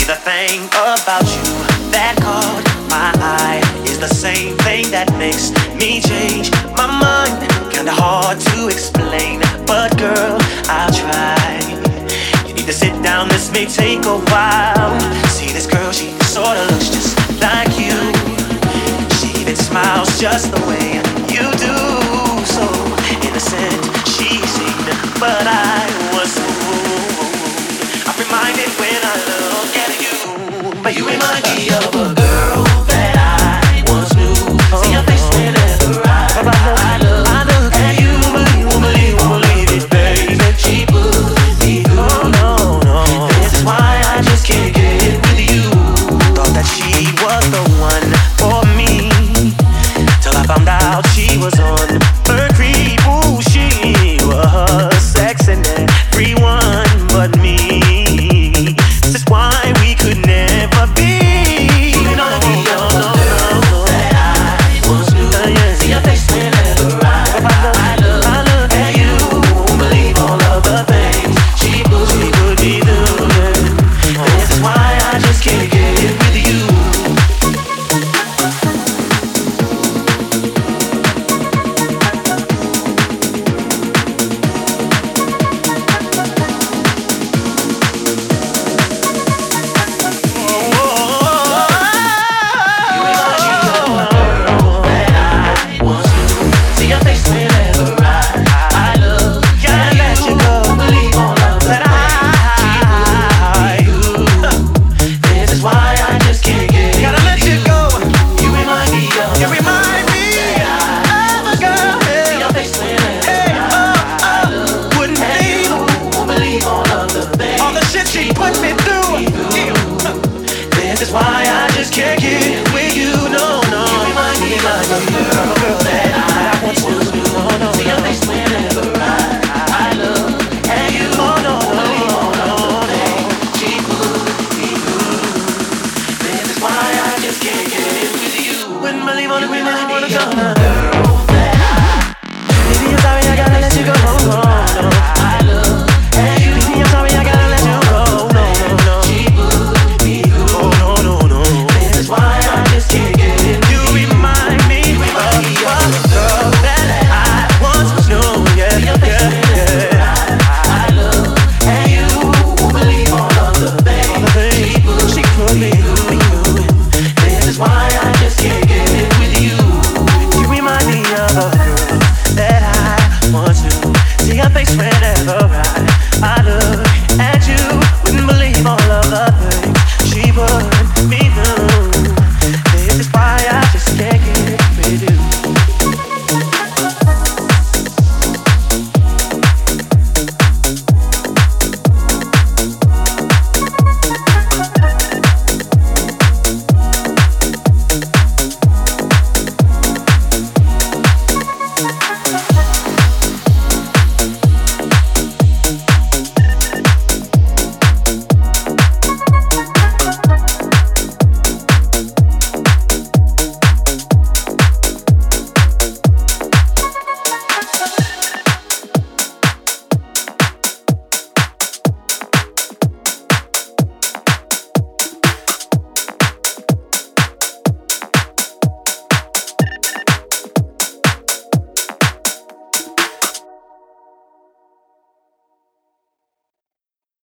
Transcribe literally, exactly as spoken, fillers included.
the thing about you that caught my eye is the same thing that makes me change my mind. Kinda hard to explain, but girl, I'll try. You need to sit down, this may take a while. See this girl, she sorta looks just like you. She even smiles just the way you do. So innocent she seemed, but I was fooled. I'm reminded when I look at you, but you remind me of a girl that I once knew. See your face whenever I, I look, I look at you, but you won't believe, won't believe it, baby. She puts me through. No, no, this is why I just can't get it with you. Thought that she was the one for me, till I found out she was on her creep. Ooh, she was sexing everyone but me. This is why we could never be. You know, no, no, no, no, that I once knew. Uh, yeah. See your face whenever I, I look, I look at you. Won't believe all of the things she put, she put me through. This is why I just can't get it with you. This is why I just can't get with you. No, no. You remind me like a girl that I once knew. No, no, see your face whenever I, I look at you. Oh, no, no, no, no. She put me through. This is why I just can't get with you. Wouldn't believe on it when I wanna go.